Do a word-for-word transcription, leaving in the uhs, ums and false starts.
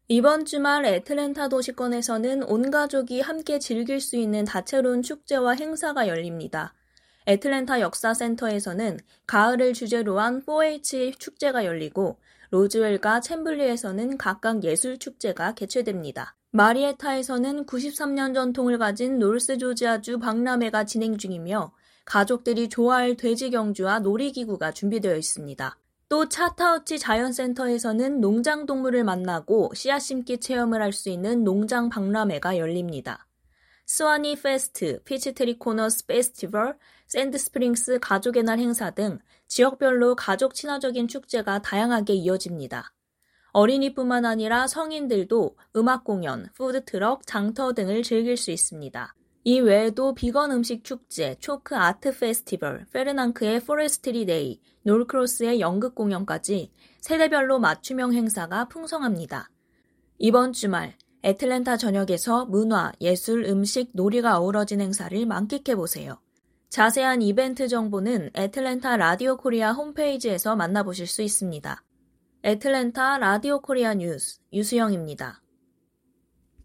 이번 주말 애틀랜타 도시권에서는 온 가족이 함께 즐길 수 있는 다채로운 축제와 행사가 열립니다. 애틀랜타 역사센터에서는 가을을 주제로 한 포에이치 축제가 열리고 로즈웰과 챔블리에서는 각각 예술축제가 개최됩니다. 마리에타에서는 구십삼 년 전통을 가진 노스조지아주 박람회가 진행 중이며 가족들이 좋아할 돼지 경주와 놀이기구가 준비되어 있습니다. 또 차타우치 자연센터에서는 농장동물을 만나고 씨앗 심기 체험을 할 수 있는 농장 박람회가 열립니다. 스와니 페스트, 피치트리 코너스 페스티벌, 샌드스프링스 가족의 날 행사 등 지역별로 가족 친화적인 축제가 다양하게 이어집니다. 어린이뿐만 아니라 성인들도 음악 공연, 푸드트럭, 장터 등을 즐길 수 있습니다. 이 외에도 비건 음식 축제, 초크 아트 페스티벌, 페르낭크의 포레스트리 데이, 놀크로스의 연극 공연까지 세대별로 맞춤형 행사가 풍성합니다. 이번 주말 애틀랜타 전역에서 문화, 예술, 음식, 놀이가 어우러진 행사를 만끽해보세요. 자세한 이벤트 정보는 애틀랜타 라디오 코리아 홈페이지에서 만나보실 수 있습니다. 애틀랜타 라디오 코리아 뉴스 유수영입니다.